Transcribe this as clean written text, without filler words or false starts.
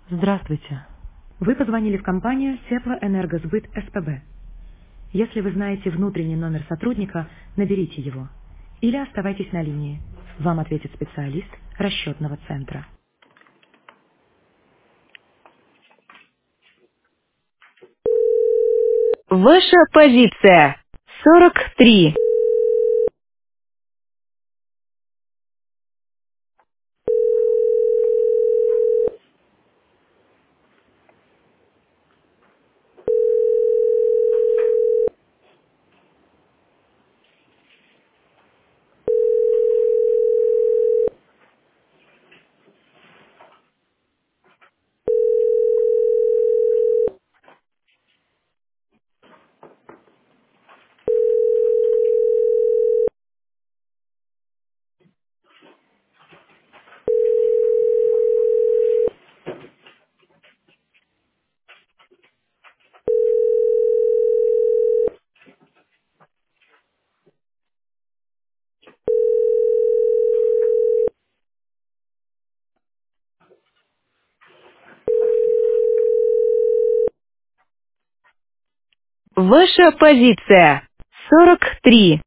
Здравствуйте. Вы позвонили в компанию Теплоэнергосбыт СПБ. Если вы знаете внутренний номер сотрудника, наберите его. Или оставайтесь на линии. Вам ответит специалист расчетного центра. Ваша позиция 43. Ваша позиция 43.